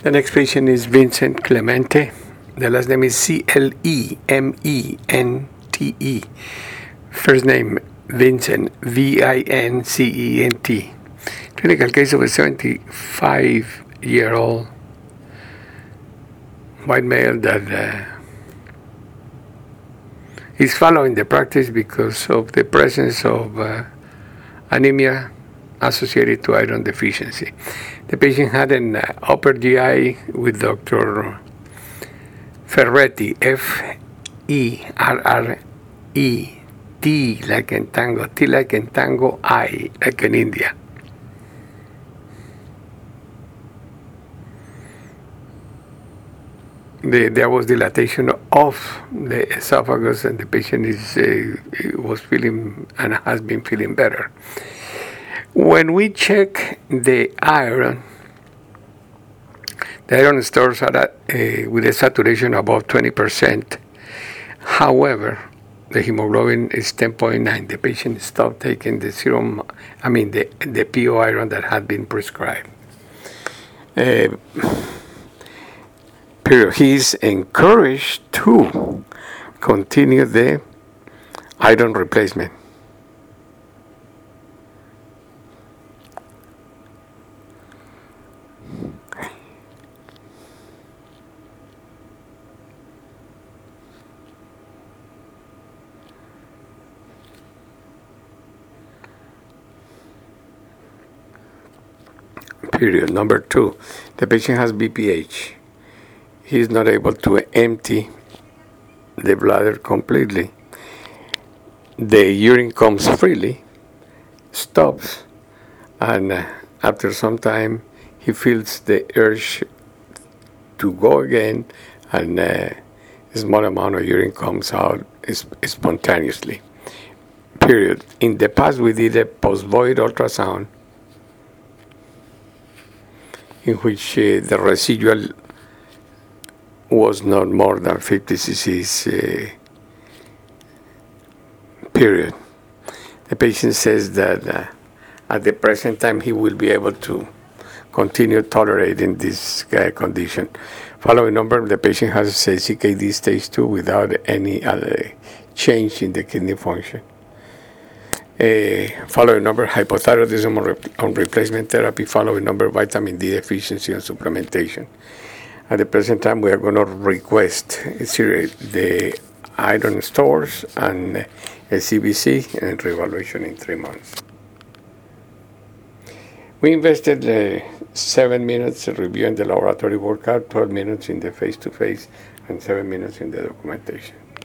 The next patient is Vincent Clemente. The last name is Clemente. First name Vincent, Vincent. Clinical case of a 75-year-old white male that is following the practice because of the presence of anemia associated to iron deficiency. The patient had an upper GI with Dr. Ferretti, Ferre, T like in tango, T like in tango, I like in India. There was dilatation of the esophagus, and the patient was feeling and has been feeling better. When we check the iron stores are with a saturation above 20%. However, the hemoglobin is 10.9. The patient stopped taking the serum, the PO iron that had been prescribed. He is encouraged to continue the iron replacement. Period. Number 2, the patient has BPH. He is not able to empty the bladder completely. The urine comes freely, stops, and after some time he feels the urge to go again, and a small amount of urine comes out spontaneously. Period. In the past, we did a post-void ultrasound in which the residual was not more than 50 cc's. Period. The patient says that at the present time he will be able to continue tolerating this condition. Following number, the patient has CKD stage 2 without any other change in the kidney function. Following number, hypothyroidism on replacement therapy. Following number, vitamin D deficiency and supplementation. At the present time, we are going to request the iron stores and a CBC and reevaluation in 3 months. We invested 7 minutes reviewing the laboratory workout, 12 minutes in the face-to-face, and 7 minutes in the documentation.